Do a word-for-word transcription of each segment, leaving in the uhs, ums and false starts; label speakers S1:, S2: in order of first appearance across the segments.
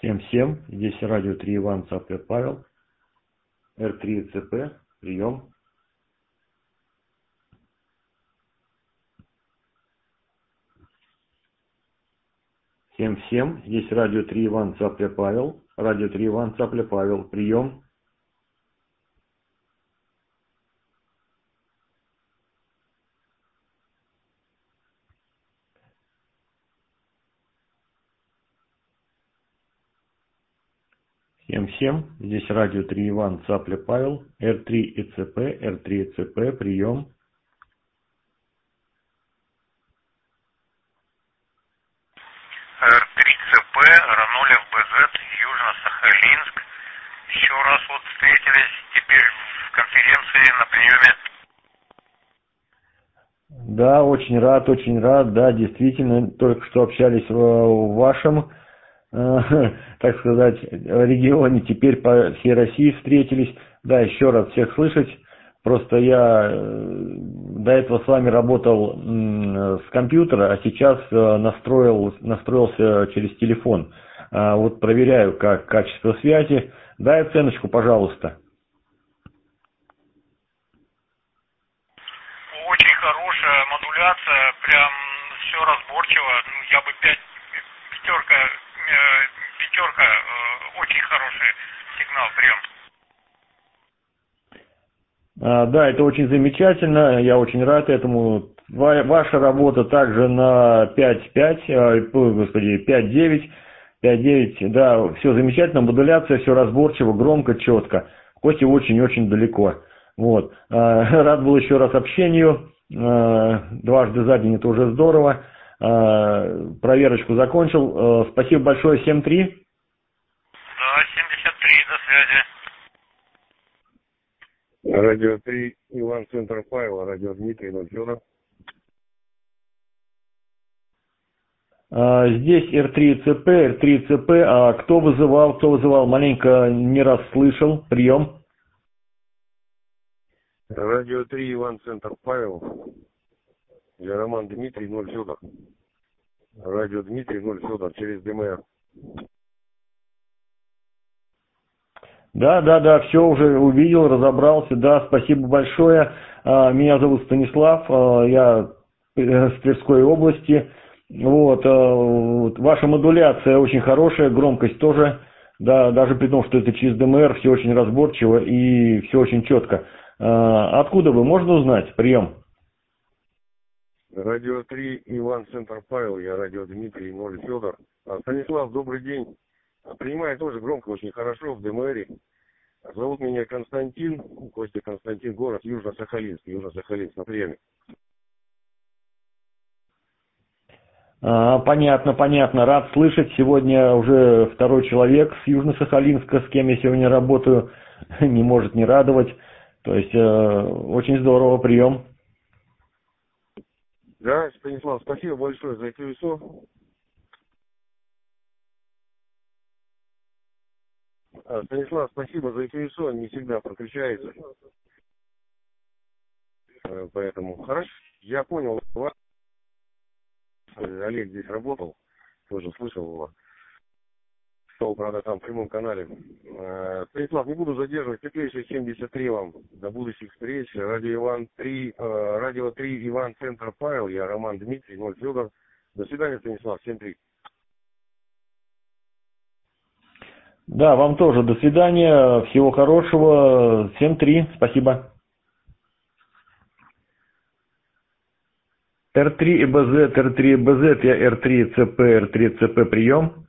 S1: Всем-всем, здесь радио три Иван Цапля Павел, эр три цэ пэ, прием. Всем-всем, здесь радио три Иван Цапля Павел, радио три Иван Цапля Павел, прием. Всем-всем, здесь радио три Иван Цапля Павел, эр три и цэ пэ, эр три и цэ пэ, прием.
S2: эр три цэ пэ, Ранолев бэ зет, Южно-Сахалинск. Еще раз вот встретились теперь в конференции на приеме.
S1: Да, очень рад, очень рад, да, действительно, только что общались в, в вашем, э, так сказать, регионе, теперь по всей России встретились. Да, еще раз всех слышать. Просто я э, до этого с вами работал э, с компьютера, а сейчас э, настроил, настроился через телефон. А вот проверяю, как качество связи. Дай оценочку, пожалуйста.
S2: Очень хорошая модуляция, прям все разборчиво. Ну, я бы пять, пятерка, э, пятерка, э, очень хороший сигнал, прием.
S1: А, да, это очень замечательно, я очень рад этому. Ваша работа также на пять пять, господи, пять девять, пять девять, да, все замечательно, модуляция, все разборчиво, громко, четко, хоть и очень-очень далеко. Вот. Рад был еще раз общению, дважды за день это уже здорово. Проверочку закончил, спасибо большое, семь три.
S2: Да, семьдесят три, до связи.
S3: Радио три, Иван Центр Павел, радио Дмитрий, ноль Федор.
S1: Здесь эр три цэ пэ, эр три цэ пэ, а кто вызывал, кто вызывал, маленько не расслышал, прием.
S3: Радио три, Иван Центр Павел, я Роман Дмитрий, ноль Федор. Радио Дмитрий, ноль Федор, через дэ эм эр.
S1: Да, да, да, все уже увидел, разобрался, да, спасибо большое. Меня зовут Станислав, я с Тверской области. Вот, ваша модуляция очень хорошая, громкость тоже, да, даже при том, что это через дэ эм эр, все очень разборчиво и все очень четко. Откуда вы, можно узнать? Прием.
S3: Радио три, Иван Центр Павел, я радио Дмитрий, ноль Федор. А, Станислав, добрый день. Принимаю тоже громко, очень хорошо в дэ эм эр. Зовут меня Константин, Костя Константин, город Южно-Сахалинск, Южно-Сахалинск на приеме.
S1: А, понятно, понятно, рад слышать. Сегодня уже второй человек с Южно-Сахалинска, с кем я сегодня работаю, не может не радовать. То есть, э, очень здорово, прием.
S3: Да, Станислав, спасибо большое за это лицо. А, Станислав, спасибо за это лицо, не всегда подключается. Поэтому хорошо, я понял вас. Олег здесь работал, тоже слышал его. Шел, правда, там в прямом канале. Станислав, не буду задерживать, теплейший семьдесят три вам. До будущих встреч. Радио Иван три, радио три Иван Центр Павел, я Роман Дмитрий, ноль Федор. До свидания, Станислав, семь три.
S1: Да, вам тоже до свидания, всего хорошего, семь три, спасибо. эр три и бэ зет, эр три и бэ зет, я эр три цэ пэ, эр три цэ пэ, прием.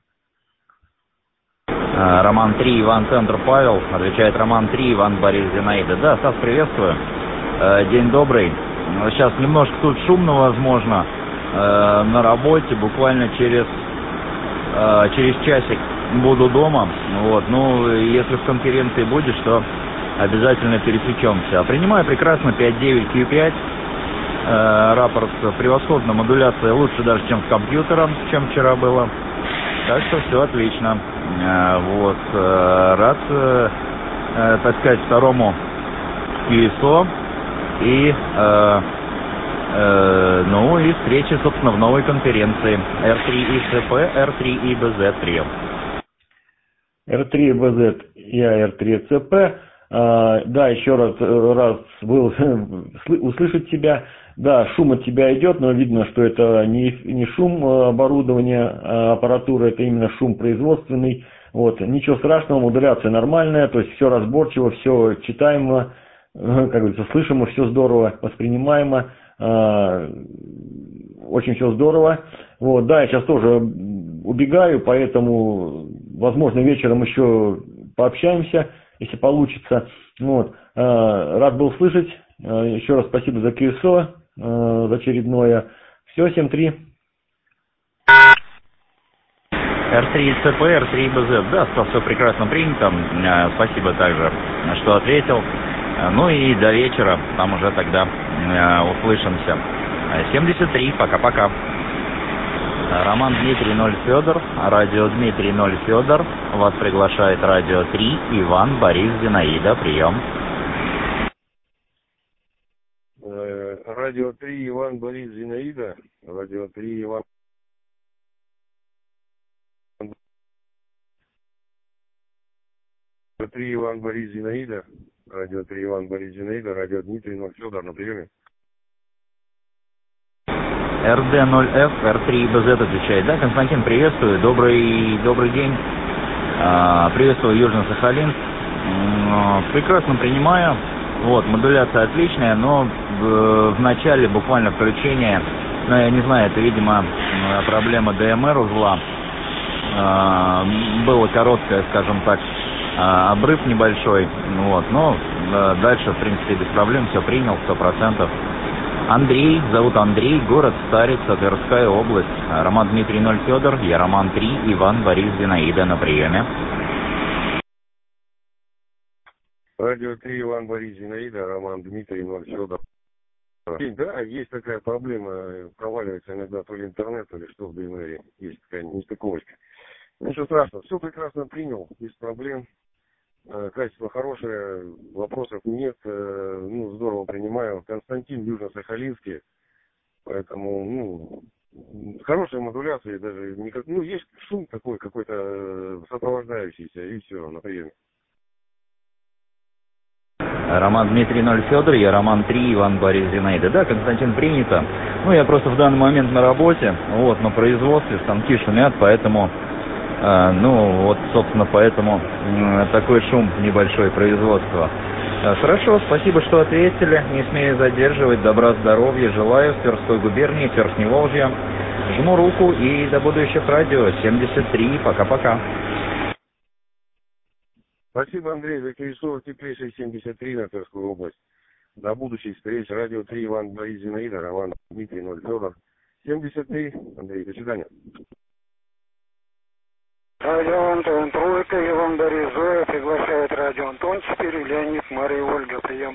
S4: Роман три, Иван Центр Павел, отвечает Роман три, Иван Борис Зинаида. Да, Стас, приветствую. День добрый. Сейчас немножко тут шумно, возможно, на работе, буквально через, через часик буду дома. Вот, ну, если в конференции будешь, то обязательно пересечемся. Принимаю прекрасно пять девять кью пять. Рапорт превосходно, модуляция лучше даже, чем с компьютером, чем вчера было. Так что все отлично. Вот, рад, так сказать, второму ю эс о и, ну, и встречи, собственно, в новой конференции эр три и цэ пэ, эр три и бэ зет, прием.
S1: эр три бэ зет и а эр три цэ пэ. Да, еще раз, раз был услышать тебя. Да, шум от тебя идет, но видно, что это не, не шум оборудования, аппаратуры, это именно шум производственный. Вот, ничего страшного, модуляция нормальная, то есть все разборчиво, все читаемо, как говорится, слышимо, все здорово, воспринимаемо, очень все здорово. Вот, да, я сейчас тоже убегаю, поэтому, возможно, вечером еще пообщаемся, если получится. Вот. Рад был слышать. Еще раз спасибо за КСО, за очередное. Все, семь три.
S4: эр три цэ пэ, эр три бэ зет. Да, все прекрасно принято. Спасибо также, что ответил. Ну и до вечера. Там уже тогда услышимся. семьдесят три. Пока-пока. Роман Дмитрий ноль Федор, радио Дмитрий ноль Федор, вас приглашает радио три, Иван, Борис, Зинаида, прием.
S3: Радио три, Иван, Борис, Зинаида, радио три, Иван. Радио три, Иван, Борис, Зинаида, радио три, Иван, Борис, Зинаида, радио Дмитрий ноль Федор, на приеме.
S4: эр дэ ноль эф, эр три бэ зет отвечает. Да, Константин, приветствую. Добрый, добрый день. А, приветствую Южно-Сахалинск. Прекрасно принимаю. Вот, модуляция отличная, но в, в начале буквально включения, ну, я не знаю, это, видимо, проблема дэ эм эр узла. А, было короткое, скажем так, обрыв небольшой. Вот, но дальше, в принципе, без проблем все принял, сто процентов. Андрей, зовут Андрей, город Старица, Тверская область. Роман Дмитрий ноль Федор, я Роман три, Иван, Борис, Зинаида на приеме.
S3: Радио три, Иван, Борис, Зинаида, Роман Дмитрий ноль Федор. Да, есть такая проблема, проваливается иногда то ли интернет, то ли что в дэ эм эр. Есть такая нестыковочка. Ничего страшного, все прекрасно принял, без проблем. Качество хорошее, вопросов нет, ну, здорово принимаю. Константин, Южно-Сахалинский, поэтому, ну, хорошая модуляция, даже никак, ну, есть шум такой какой-то сопровождающийся, и все, на приеме.
S4: Роман Дмитрий ноль Федор, я Роман три, Иван, Борис, Зинаида. Да, Константин, принято. Ну, я просто в данный момент на работе, вот, на производстве, станки шумят, поэтому... А, ну, вот, собственно, поэтому м, такой шум небольшой производства. А, хорошо, спасибо, что ответили. Не смею задерживать. Добра, здоровья желаю в Тверской губернии, Верхневолжье. Жму руку и до будущих радио. семьдесят три. Пока-пока.
S3: Спасибо, Андрей, за КСО теплейший семьдесят три на Тверскую область. До будущих встреч. Радио три, Иван, Борис, Зинаида, Роман Дмитрий ноль Федор. семьдесят три. Андрей, до свидания.
S5: Радио Антон, тройка, Иван, Борис, Зоя, приглашает радио Антон четыре, Леонид, Мария, Ольга, прием.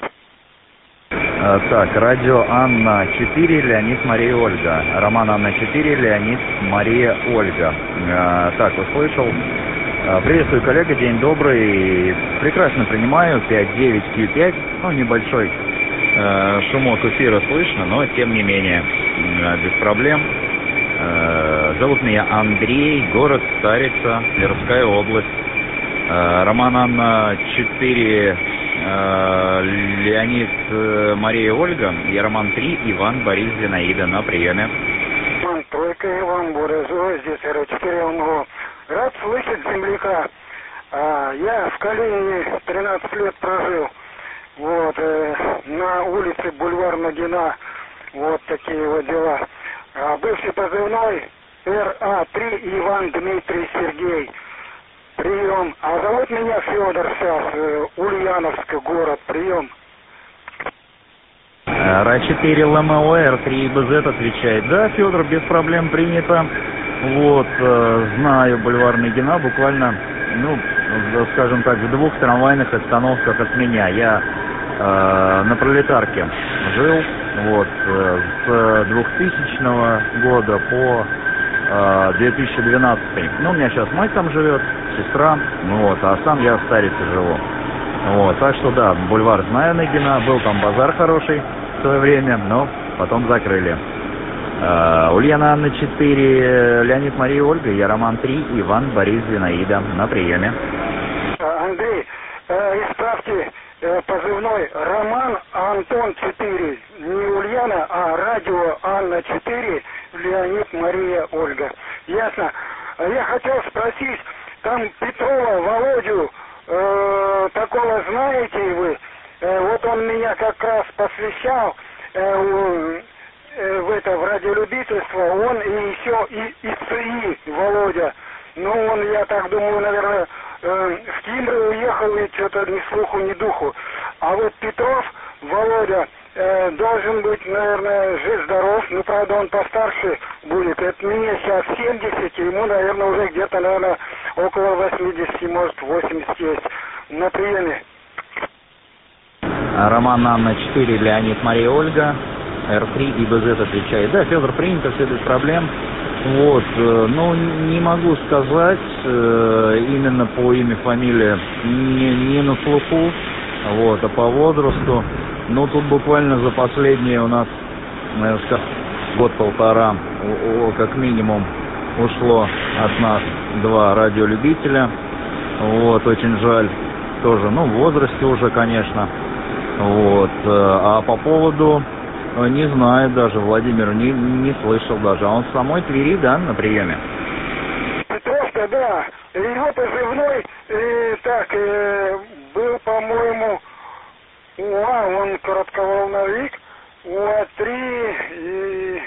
S4: А, так, радио Анна четыре, Леонид, Мария, Ольга. Роман Анна четыре, Леонид, Мария, Ольга. А, так, услышал. А, приветствую, коллега, день добрый. Прекрасно принимаю, пять девять кью пять, ну, небольшой а, шумок эфира слышно, но тем не менее, а, без проблем. Зовут меня Андрей, город Старица, Тверская область. Роман Анна четыре, Леонид, Мария, Ольга. Я Роман три, Иван, Борис, Зинаида на приеме.
S5: Роман тройка, Иван, Борис, Зоя, здесь эр четыре, МГУ. Рад слышать земляка. А, я в Калинине тринадцать лет прожил. Вот, э, на улице Бульвар Нагина. Вот такие вот дела. А бывший позывной эр а три, Иван, Дмитрий, Сергей. Прием. А зовут меня Федор сейчас, э, Ульяновск, город. Прием.
S4: эр а четыре, эл эм о, эр три бэ зет отвечает. Да, Федор, без проблем принято. Вот, э, знаю Бульвар Нагина буквально, ну, скажем так, в двух трамвайных остановках от меня. Я э, на Пролетарке жил. Вот, с двухтысячного года по э, две тысячи двенадцатый. Ну, у меня сейчас мать там живет, сестра, вот, а сам я в Старице живу. Вот, так что да, бульвар знаю Нагина, был там базар хороший в свое время, но потом закрыли. Э, Ульяна Анна четыре, Леонид Мария Ольга, я Роман три, Иван Борис Зинаида. На приеме.
S5: Андрей, э, исправьте э, позывной Роман Антон четыре. Не Ульяна, а радио Анна четыре, Леонид Мария Ольга. Ясно. Я хотел спросить, там Петрова Володю, э, такого знаете вы? Э, вот он меня как раз посвящал э, в, э, в это, в радиолюбительство, он и еще и ИЦИ Володя. Ну, он, я так думаю, наверное, э, в Кимры уехал, и что-то ни слуху, ни духу. А вот Петров Володя э, должен быть, наверное, жив-здоров. Ну, правда, он постарше будет. Это мне сейчас семьдесят, ему, наверное, уже где-то, наверное, около восьмидесяти, может, восемьдесят есть. На приеме.
S4: Роман Анна четыре, Леонид Мария Ольга, Эр три и Бэ Зет отвечает. Да, Федор, принято, все без проблем. Вот, ну, не могу сказать, именно по имени, фамилии, не, не на слуху, вот, а по возрасту. Ну, тут буквально за последние у нас, наверное, год-полтора, как минимум, ушло от нас два радиолюбителя. Вот, очень жаль, тоже, ну, в возрасте уже, конечно. Вот, а по поводу... Не знаю даже, Владимир, не, не слышал даже. А он в самой Твери, да, на приеме?
S5: Петровка, да. Его позывной, э, так, э, был, по-моему, УА, он коротковолновик, УА три и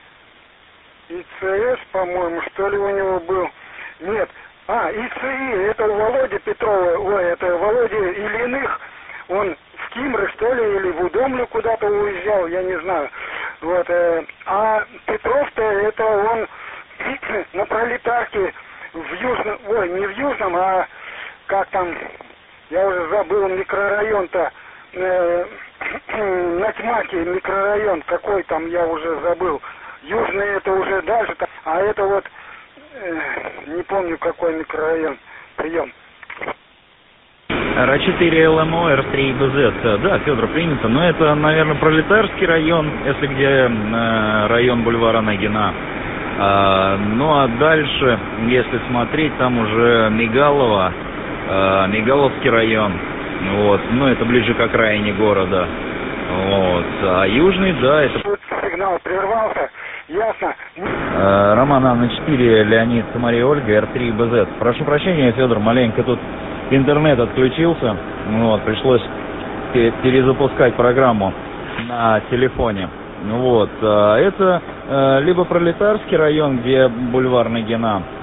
S5: ИЦС, по-моему, что ли у него был. Нет, а, ИЦИ, это у Володи Петрова, ой, это Володя Ильиных, он... в Кимры, что ли, или в Удомлю куда-то уезжал, я не знаю. Вот, э, а Петров-то, это он на Пролетарке в Южном, ой, не в Южном, а как там, я уже забыл микрорайон-то, э, на Тьмаке микрорайон, какой там, я уже забыл. Южный это уже дальше, а это вот, э, не помню какой микрорайон, прием.
S4: Эр четыре, Эл Эм О, Эр три и Бэ Зет. Да, Федор, принято. Но это, наверное, Пролетарский район, если где э, район бульвара Нагина. А, ну а дальше, если смотреть, там уже Мигалово, э, Мигаловский район. Вот. Ну, это ближе к окраине города. Вот. А южный, да, это...
S5: Сигнал прервался. Ясно.
S4: Э, Роман Анна четыре, Леонид Мария Ольга, Эр три и Бэ Зет. Прошу прощения, Федор, маленько тут... Интернет отключился, вот, пришлось перезапускать программу на телефоне. Вот, это либо Пролетарский район, где бульвар Нагина,